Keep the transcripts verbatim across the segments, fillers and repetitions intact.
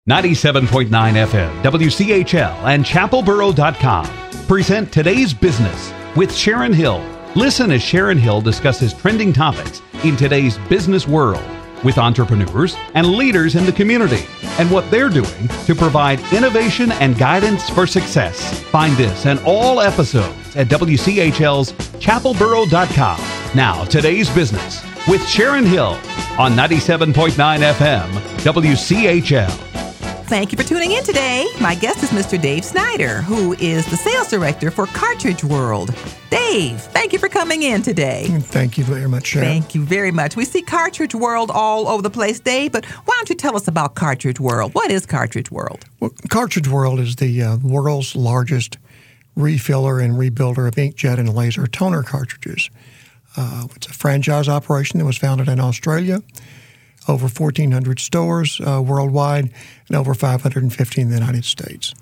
ninety-seven point nine F M, W C H L, and chapel borough dot com present Today's Business with Sharon Hill. Listen as Sharon Hill discusses trending topics in today's business world with entrepreneurs and leaders in the community and what they're doing to provide innovation and guidance for success. Find this and all episodes at W C H L's chapel borough dot com. Now, Today's Business with Sharon Hill on ninety-seven point nine F M, W C H L. Thank you for tuning in today. My guest is Mister Dave Snyder, who is the sales director for Cartridge World. Dave, thank you for coming in today. Thank you very much, Sharon. Thank you very much. We see Cartridge World all over the place, Dave, but why don't you tell us about Cartridge World? What is Cartridge World? Well, Cartridge World is the uh, world's largest refiller and rebuilder of inkjet and laser toner cartridges. Uh, it's a franchise operation that was founded in Australia. Over fourteen hundred stores uh, worldwide, and over five hundred fifty in the United States.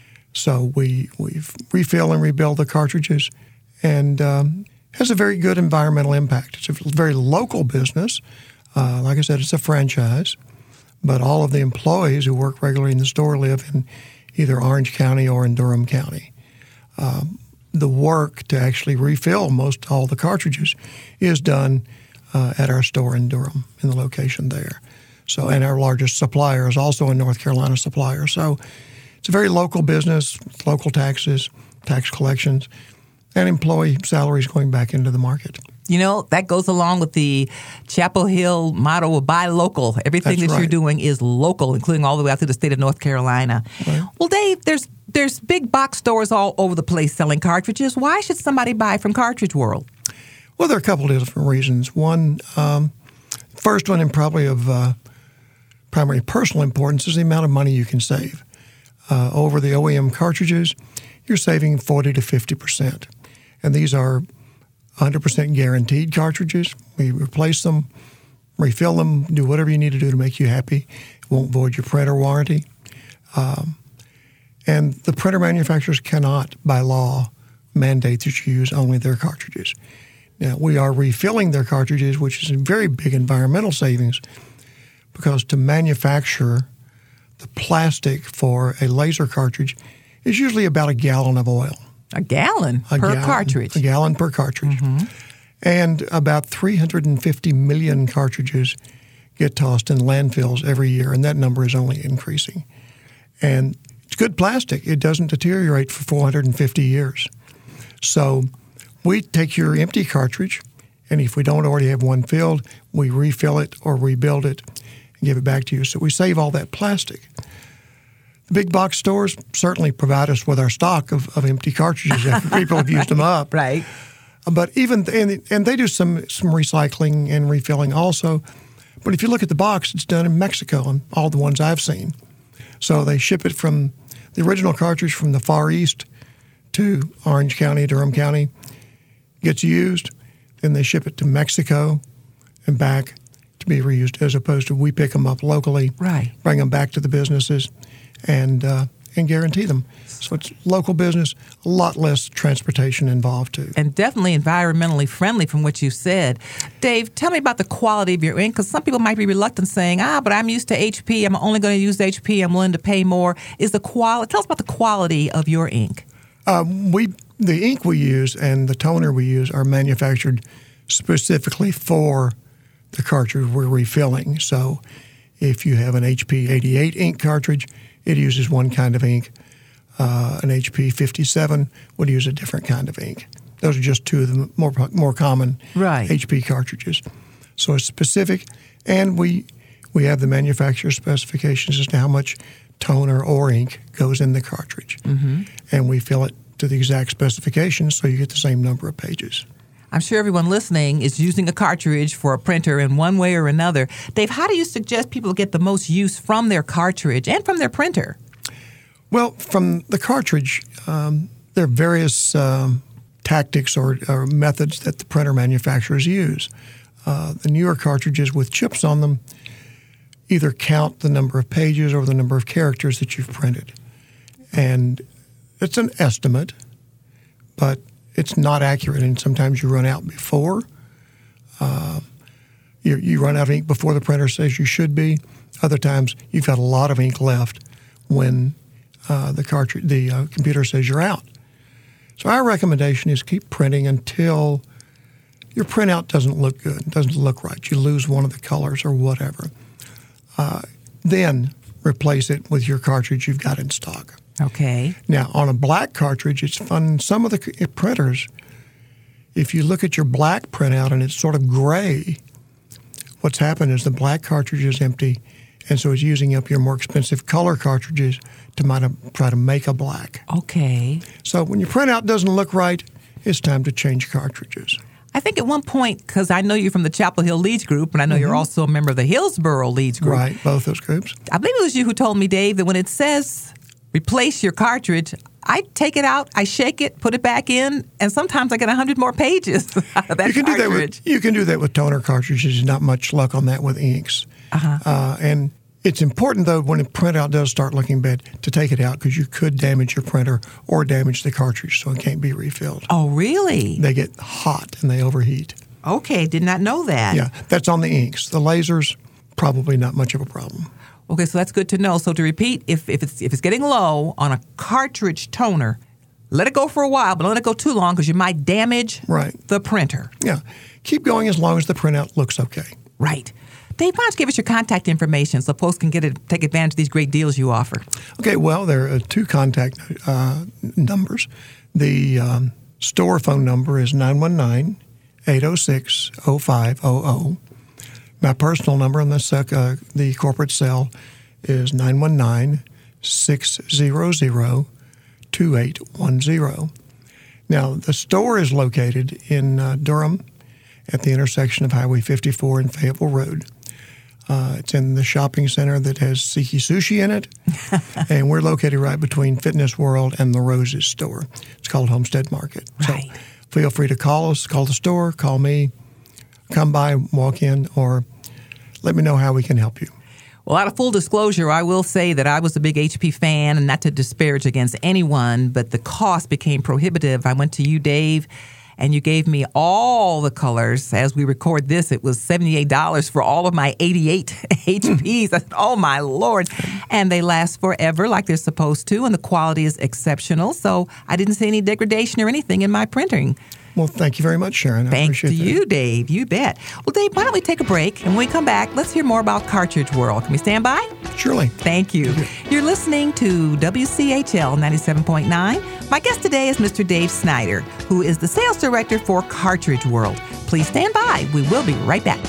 So we we refill and rebuild the cartridges, and um, has a very good environmental impact. It's a very local business. Uh, like I said, it's a franchise, but all of the employees who work regularly in the store live in either Orange County or in Durham County. Um, the work to actually refill most all the cartridges is done Uh, at our store in Durham, in the location there. So, and our largest supplier is also a North Carolina supplier. So it's a very local business, local taxes, tax collections, and employee salaries going back into the market. You know, that goes along with the Chapel Hill motto of buy local. Everything That's that right. you're doing is local, including all the way out to the state of North Carolina. Right. Well, Dave, there's there's big box stores all over the place selling cartridges. Why should somebody buy from Cartridge World? Well, there are a couple of different reasons. One, um, first one, and probably of uh, primary personal importance, is the amount of money you can save. Uh, over the O E M cartridges, you're saving forty to fifty percent. And these are one hundred percent guaranteed cartridges. We replace them, refill them, do whatever you need to do to make you happy. It won't void your printer warranty. Um, and the printer manufacturers cannot, by law, mandate that you use only their cartridges. Now, we are refilling their cartridges, which is a very big environmental savings, because to manufacture the plastic for a laser cartridge is usually about a gallon of oil. A gallon a per gallon, cartridge? A gallon per cartridge. Mm-hmm. And about three hundred fifty million cartridges get tossed in landfills every year, and that number is only increasing. And it's good plastic. It doesn't deteriorate for four hundred fifty years. So we take your empty cartridge, and if we don't already have one filled, we refill it or rebuild it and give it back to you. So we save all that plastic. The big box stores certainly provide us with our stock of, of empty cartridges after people have used them up. Right. But even and, and they do some some recycling and refilling also. But if you look at the box, it's done in Mexico on all the ones I've seen. So they ship it from the original cartridge from the Far East to Orange County, Durham County. Gets used, then they ship it to Mexico and back to be reused, as opposed to we pick them up locally, right. bring them back to the businesses, and uh, and guarantee them. So it's local business, a lot less transportation involved too. And definitely environmentally friendly from what you said. Dave, tell me about the quality of your ink, because some people might be reluctant saying, ah, but I'm used to H P, I'm only going to use H P, I'm willing to pay more. Is the quality? Tell us about the quality of your ink. Uh, we The ink we use and the toner we use are manufactured specifically for the cartridge we're refilling. So if you have an H P eighty-eight ink cartridge, it uses one kind of ink. Uh, an H P fifty-seven would use a different kind of ink. Those are just two of the more more common right. H P cartridges. So it's specific, and we we have the manufacturer specifications as to how much toner or ink goes in the cartridge. Mm-hmm. And we fill it to the exact specifications so you get the same number of pages. I'm sure everyone listening is using a cartridge for a printer in one way or another. Dave, how do you suggest people get the most use from their cartridge and from their printer? Well, from the cartridge, um, there are various um, tactics or, or methods that the printer manufacturers use. Uh, the newer cartridges with chips on them either count the number of pages or the number of characters that you've printed. And it's an estimate, but it's not accurate, and sometimes you run out before. Uh, you, you run out of ink before the printer says you should be, Other times, you've got a lot of ink left when uh, the cartridge, the uh, computer says you're out. So our recommendation is keep printing until your printout doesn't look good, doesn't look right. You lose one of the colors or whatever. Uh, then replace it with your cartridge you've got in stock. Okay. Now, on a black cartridge, it's fun. Some of the printers, if you look at your black printout and it's sort of gray, what's happened is the black cartridge is empty, and so it's using up your more expensive color cartridges to might try to make a black. Okay. So when your printout doesn't look right, it's time to change cartridges. I think at one point, because I know you from the Chapel Hill Leads Group, and I know mm-hmm. you're also a member of the Hillsboro Leads Group. Right, both those groups. I believe it was you who told me, Dave, that when it says replace your cartridge, I take it out, I shake it, put it back in, and sometimes I get one hundred more pages out of that you can cartridge. Do that with, you can do that with toner cartridges. There's not much luck on that with inks. Uh-huh. Uh, and it's important, though, when a printout does start looking bad, to take it out because you could damage your printer or damage the cartridge so it can't be refilled. Oh, really? They get hot and they overheat. Okay, did not know that. Yeah, that's on the inks. The lasers, probably not much of a problem. Okay, so that's good to know. So to repeat, if, if it's if it's getting low on a cartridge toner, let it go for a while, but don't let it go too long because you might damage right. the printer. Yeah, keep going as long as the printout looks okay. Right. Dave, why don't you give us your contact information so folks can get it, take advantage of these great deals you offer? Okay, well, there are two contact uh, numbers. The um, store phone number is nine one nine, eight oh six, oh five oh oh. My personal number on the, sec, uh, the corporate cell is nine one nine, six hundred, two eight one zero. Now, the store is located in uh, Durham at the intersection of Highway fifty-four and Fayetteville Road. Uh, it's in the shopping center that has Siki Sushi in it, and we're located right between Fitness World and the Roses store. It's called Homestead Market. Right. So feel free to call us, call the store, call me, come by, walk in, or let me know how we can help you. Well, out of full disclosure, I will say that I was a big H P fan, and not to disparage against anyone, but the cost became prohibitive. I went to you, Dave, and you gave me all the colors. As we record this, it was seventy-eight dollars for all of my eighty-eight H Ps. I said, oh, my Lord. And they last forever like they're supposed to, and the quality is exceptional. So I didn't see any degradation or anything in my printing. Well, thank you very much, Sharon. I Thanks to appreciate that. you, Dave. You bet. Well, Dave, why don't we take a break? And when we come back, let's hear more about Cartridge World. Can we stand by? Surely. Thank you. You're listening to W C H L ninety-seven point nine. My guest today is Mister Dave Snyder, who is the sales director for Cartridge World. Please stand by. We will be right back.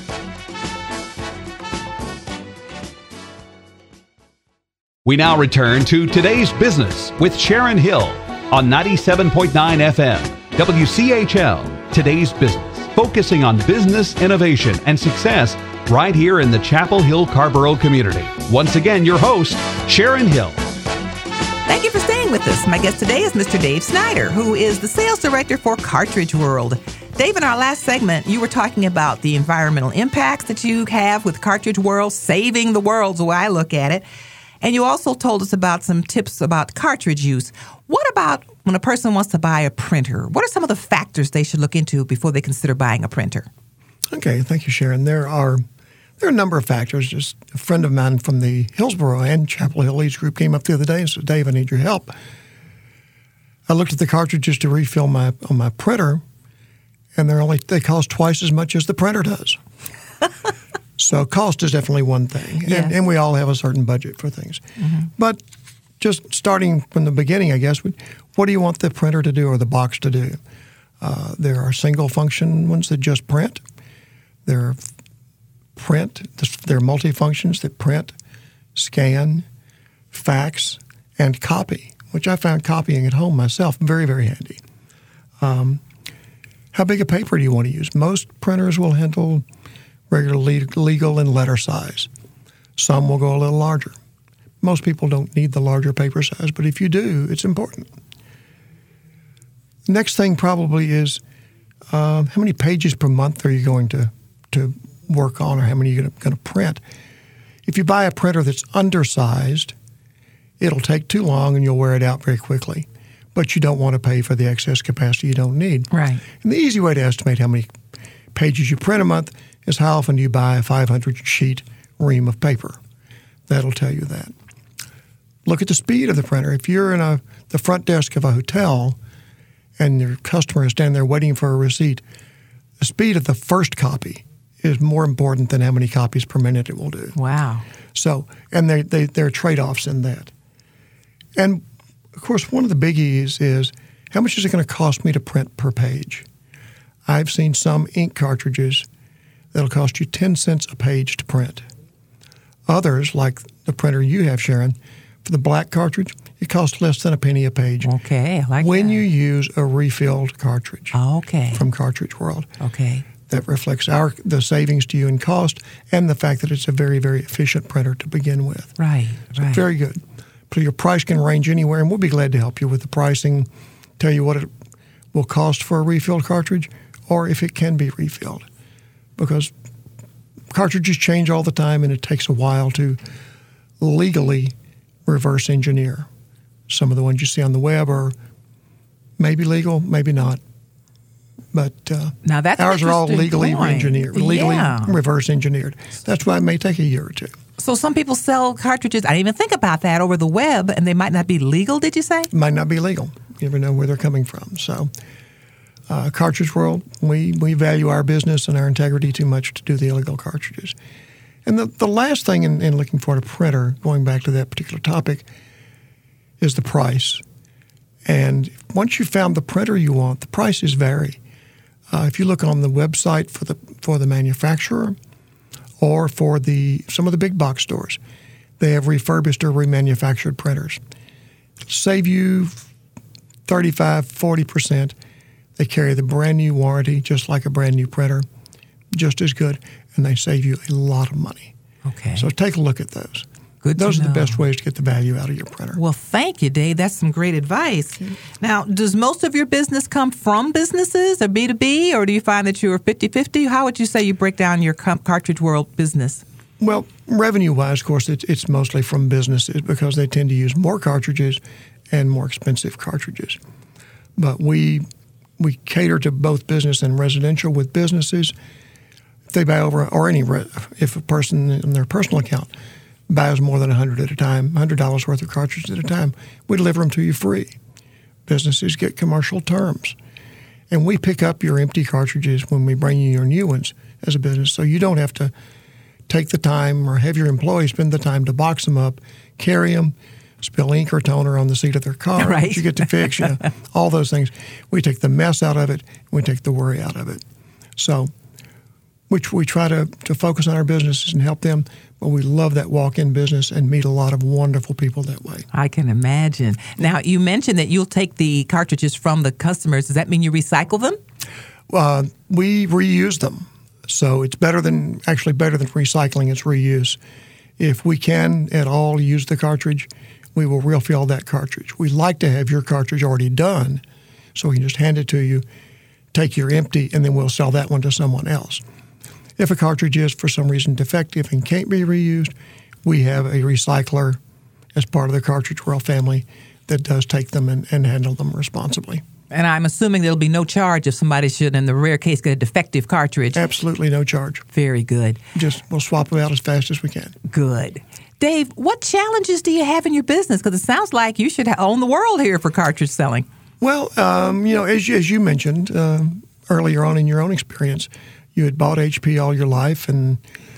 We now return to Today's Business with Sharon Hill on ninety-seven point nine F M. W C H L, Today's Business, focusing on business innovation and success right here in the Chapel Hill Carrboro community. Once again, your host, Sharon Hill. Thank you for staying with us. My guest today is Mister Dave Snyder, who is the sales director for Cartridge World. Dave, in our last segment, you were talking about the environmental impacts that you have with Cartridge World, saving the world, is the way I look at it. And you also told us about some tips about cartridge use. What about when a person wants to buy a printer? What are some of the factors they should look into before they consider buying a printer? Okay, thank you, Sharon. There are there are a number of factors. Just a friend of mine from the Hillsboro and Chapel Hill Leads Group came up the other day and said, Dave, I need your help. I looked at the cartridges to refill my on my printer, and they're only they cost twice as much as the printer does. So cost is definitely one thing, Yes. and, and we all have a certain budget for things. Mm-hmm. But just starting from the beginning, I guess, what do you want the printer to do or the box to do? Uh, there are single-function ones that just print. There are print. There are multi-functions that print, scan, fax, and copy, which I found copying at home myself very, very handy. Um, how big a paper do you want to use? Most printers will handle regular legal and letter size. Some will go a little larger. Most people don't need the larger paper size, but if you do, it's important. Next thing probably is uh, how many pages per month are you going to, to work on, or how many are you going to print? If you buy a printer that's undersized, it'll take too long and you'll wear it out very quickly. But you don't want to pay for the excess capacity you don't need. Right. And the easy way to estimate how many pages you print a month is how often do you buy a five hundred sheet ream of paper. That'll tell you that. Look at the speed of the printer. If you're in a the front desk of a hotel and your customer is standing there waiting for a receipt, the speed of the first copy is more important than how many copies per minute it will do. Wow. So, and they, they, there are trade-offs in that. And, of course, one of the biggies is how much is it going to cost me to print per page? I've seen some ink cartridges that'll cost you ten cents a page to print. Others, like the printer you have, Sharon, for the black cartridge, it costs less than a penny a page. Okay, I like when that. you use a refilled cartridge Okay. from Cartridge World. Okay. That reflects our the savings to you in cost and the fact that it's a very, very efficient printer to begin with. Right, So right. very good. So your price can range anywhere, and we'll be glad to help you with the pricing, tell you what it will cost for a refilled cartridge or if it can be refilled. Because cartridges change all the time, and it takes a while to legally reverse engineer. Some of the ones you see on the web are maybe legal, maybe not. But uh, Now that's an ours are all interesting legally point. engineered, legally Yeah. reverse engineered. That's why it may take a year or two. So some people sell cartridges, I didn't even think about that, over the web, and they might not be legal, did you say? It might not be legal. You never know where they're coming from. So, uh, Cartridge World, we, we value our business and our integrity too much to do the illegal cartridges. And the, the last thing in, in looking for a printer, going back to that particular topic, is the price. And once you've found the printer you want, the prices vary. Uh, if you look on the website for the for the manufacturer or for the some of the big box stores, they have refurbished or remanufactured printers. Save you thirty-five, forty percent. They carry the brand new warranty, just like a brand new printer, just as good, and they save you a lot of money. Okay. So take a look at those. Good to Those are the know. best ways to get the value out of your printer. Well, thank you, Dave. That's some great advice. Now, does most of your business come from businesses or B two B, or do you find that you're fifty-fifty? How would you say you break down your com- Cartridge World business? Well, revenue-wise, of course, it's, it's mostly from businesses because they tend to use more cartridges and more expensive cartridges. But we we cater to both business and residential with businesses. If they buy over, or any, re- if a person in their personal account buys more than one hundred at a time, one hundred dollars worth of cartridges at a time, we deliver them to you free. Businesses get commercial terms. And we pick up your empty cartridges when we bring you your new ones as a business, so you don't have to take the time or have your employees spend the time to box them up, carry them, spill ink or toner on the seat of their car Right. that you get to fix, you know, all those things. We take the mess out of it, and we take the worry out of it. So which we try to, to focus on our businesses and help them, but we love that walk-in business and meet a lot of wonderful people that way. I can imagine. Now, you mentioned that you'll take the cartridges from the customers. Does that mean you recycle them? Uh, we reuse them. So it's better than, actually better than recycling, it's reuse. If we can at all use the cartridge, we will refill that cartridge. We like to have your cartridge already done, so we can just hand it to you, take your empty, and then we'll sell that one to someone else. If a cartridge is for some reason defective and can't be reused, we have a recycler as part of the Cartridge World family that does take them and, and handle them responsibly. And I'm assuming there'll be no charge if somebody should, in the rare case, get a defective cartridge. Absolutely no charge. Very good. Just we'll swap them out as fast as we can. Good. Dave, what challenges do you have in your business? Because it sounds like you should own the world here for cartridge selling. Well, um, you know, as, as you mentioned uh, earlier on in your own experience, you had bought H P all your life and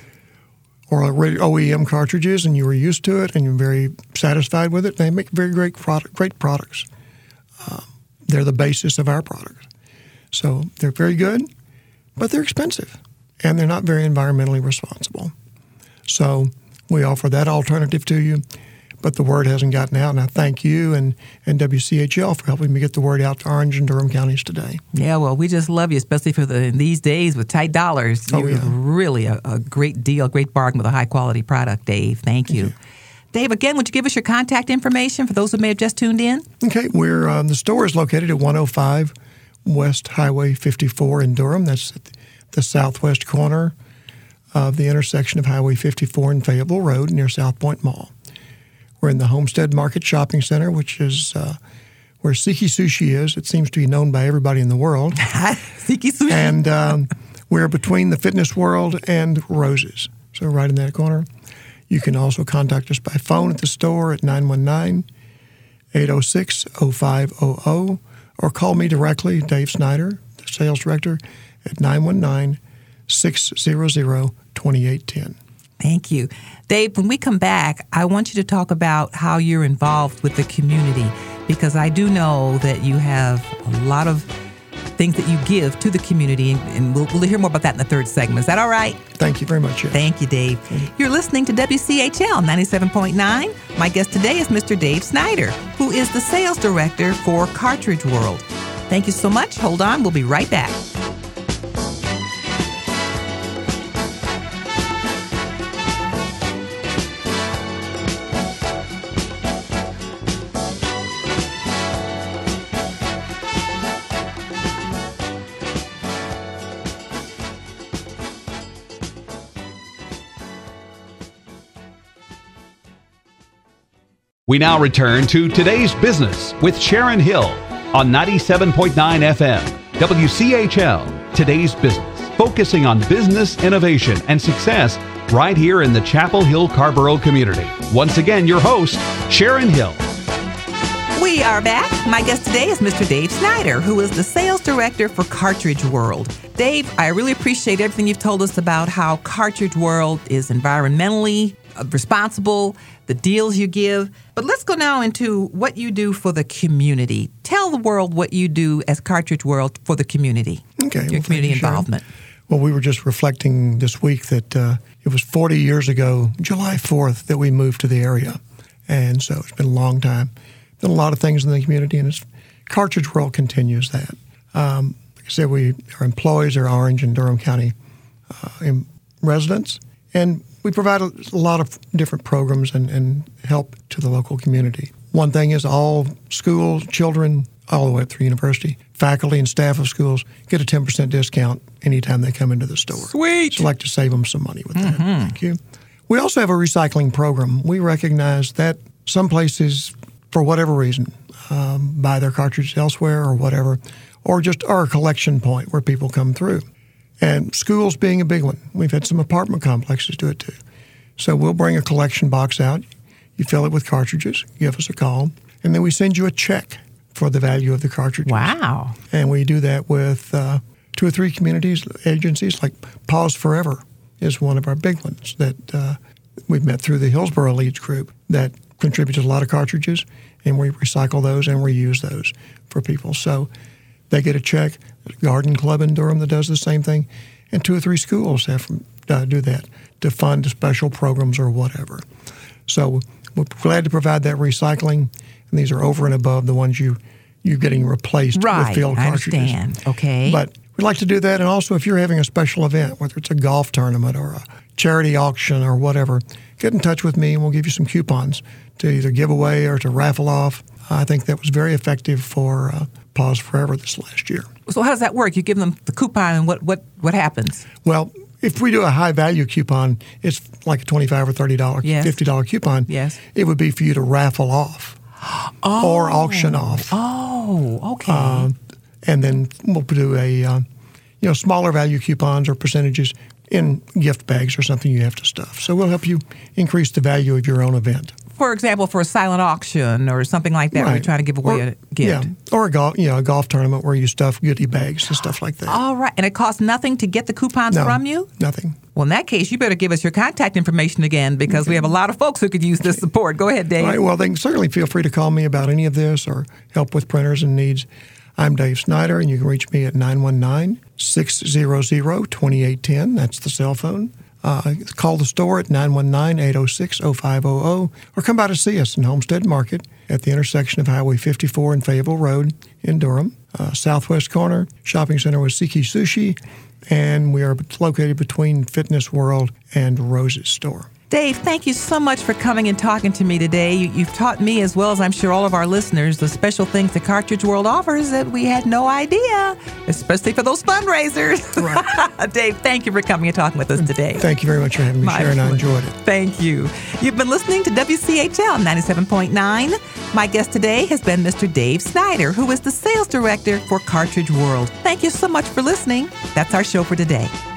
or O E M cartridges, and you were used to it, and you're very satisfied with it. They make very great product, great products. Uh, they're the basis of our product. So they're very good, but they're expensive, and they're not very environmentally responsible. So we offer that alternative to you, but the word hasn't gotten out, and I thank you and, and W C H L for helping me get the word out to Orange and Durham counties today. Yeah, well, we just love you, especially for the in these days with tight dollars. Oh, You're yeah. really a, a great deal, great bargain with a high-quality product, Dave. Thank you. Thank you. Dave, again, would you give us your contact information for those who may have just tuned in? Okay, we're um, the store is located at one oh five West Highway fifty-four in Durham. That's at the southwest corner of the intersection of Highway fifty-four and Fayetteville Road near South Point Mall. We're in the Homestead Market Shopping Center, which is uh, where Siki Sushi is. It seems to be known by everybody in the world. Siki Sushi. And um, we're between the Fitness World and Roses. so right in that corner. You can also contact us by phone at the store at nine one nine, eight oh six, oh five hundred, or call me directly, Dave Snyder, the sales director, at nine one nine, six hundred, twenty-eight ten. Thank you. Dave, when we come back, I want you to talk about how you're involved with the community, because I do know that you have a lot of things that you give to the community, and we'll, we'll hear more about that in the third segment. Is that all right? Thank you very much. Yes. Thank you, Dave. Thank you. You're listening to W C H L ninety-seven point nine. My guest today is Mister Dave Snyder, who is the sales director for Cartridge World. Thank you so much. Hold on. We'll be right back. We now return to Today's Business with Sharon Hill on ninety-seven point nine F M, W C H L, Today's Business, focusing on business innovation and success right here in the Chapel Hill Carrboro community. Once again, your host, Sharon Hill. We are back. My guest today is Mister Dave Snyder, who is the sales director for Cartridge World. Dave, I really appreciate everything you've told us about how Cartridge World is environmentally responsible, the deals you give. But let's go now into what you do for the community. Tell the world what you do as Cartridge World for the community. Okay. Your well, community you, involvement. Well, we were just reflecting this week that uh, it was forty years ago, July fourth, that we moved to the area. And so it's been a long time. Done a lot of things in the community, and it's, Cartridge World continues that. Um, like I said, we our employees are Orange and Durham County uh, residents, and we provide a lot of different programs and, and help to the local community. One thing is all schools, children, all the way up through university, faculty and staff of schools get a ten percent discount anytime they come into the store. Sweet. So I'd like to save them some money with that. Mm-hmm. Thank you. We also have a recycling program. We recognize that some places, for whatever reason, um, buy their cartridges elsewhere or whatever, or just are a collection point where people come through. And schools being a big one. We've had some apartment complexes do it too. So we'll bring a collection box out. You fill it with cartridges, give us a call, and then we send you a check for the value of the cartridges. Wow. And we do that with uh, two or three communities, agencies, like Pause Forever is one of our big ones that uh, we've met through the Hillsborough Leads group that contributes a lot of cartridges, and we recycle those and reuse those for people. So they get a check. There's a garden club in Durham that does the same thing, and two or three schools have uh, do that to fund special programs or whatever. So we're glad to provide that recycling, and these are over and above the ones you, you're getting replaced right, with filled I cartridges. Understand. Okay. But we'd like to do that, and also if you're having a special event, whether it's a golf tournament or a charity auction or whatever, get in touch with me, and we'll give you some coupons to either give away or to raffle off. I think that was very effective for uh, Pause Forever this last year. So how does that work? You give them the coupon, and what, what, what happens? Well, if we do a high-value coupon, it's like a twenty-five dollars or thirty dollars, yes. fifty dollars coupon. Yes. It would be for you to raffle off oh. or auction off. Oh, okay. Uh, and then we'll do a, uh, you know, smaller value coupons or percentages in gift bags or something you have to stuff. So we'll help you increase the value of your own event. For example, for a silent auction or something like that, right. where you're trying to give away or, a gift. Yeah, or a golf, you know, a golf tournament where you stuff goodie bags and stuff like that. All right. And it costs nothing to get the coupons no, from you? Nothing. Well, in that case, you better give us your contact information again, because okay. we have a lot of folks who could use this support. Go ahead, Dave. All right. Well, they can certainly feel free to call me about any of this or help with printers and needs. I'm Dave Snyder, and you can reach me at nine one nine, six hundred, twenty-eight ten. That's the cell phone. Uh, call the store at nine one nine, eight oh six, oh five hundred, or come by to see us in Homestead Market at the intersection of Highway fifty-four and Fayetteville Road in Durham. Uh, southwest corner, shopping center with Siki Sushi, and we are located between Fitness World and Rose's store. Dave, thank you so much for coming and talking to me today. You, you've taught me, as well as I'm sure all of our listeners, the special things the Cartridge World offers that we had no idea, especially for those fundraisers. Right. Dave, thank you for coming and talking with us today. Thank you very much for having me, My Sharon. pleasure. I enjoyed it. Thank you. You've been listening to W C H L ninety-seven point nine. My guest today has been Mister Dave Snyder, who is the sales director for Cartridge World. Thank you so much for listening. That's our show for today.